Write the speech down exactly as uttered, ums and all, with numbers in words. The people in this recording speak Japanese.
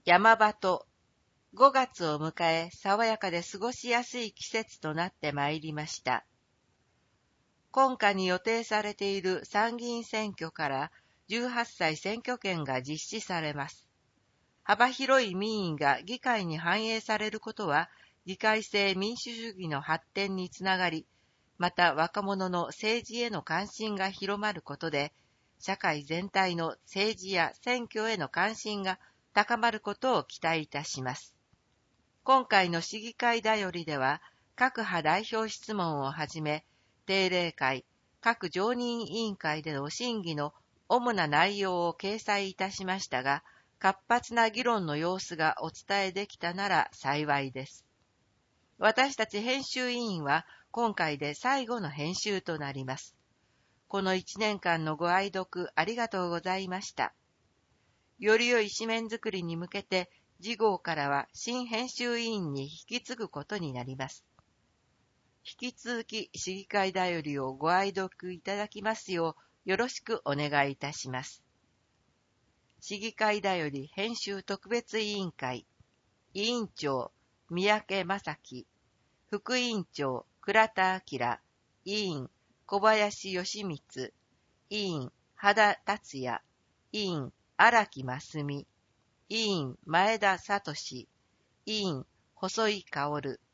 山場とごがつを迎え、爽やかで過ごしやすい季節となってまいりました。今夏に予定されている参議院選挙からじゅうはっさい選挙権が実施されます。幅広い民意が議会に反映されることは、議会制民主主義の発展につながり、また若者の政治への関心が広まることで、社会全体の政治や選挙への関心が高まることを期待いたします。今回の市議会だよりでは、各派代表質問をはじめ、定例会、各常任委員会での審議の主な内容を掲載いたしましたが、活発な議論の様子がお伝えできたなら幸いです。私たち編集委員は今回で最後の編集となります。この一年間のご愛読ありがとうございました。より良い紙面作りに向けて、次号からは新編集委員に引き継ぐことになります。引き続き市議会だよりをご愛読いただきますようよろしくお願いいたします。市議会だより編集特別委員会委員長三宅正樹、副委員長倉田明、委員小林義光、委員羽田達也、委員荒木真澄、委員前田聡、委員細井薫、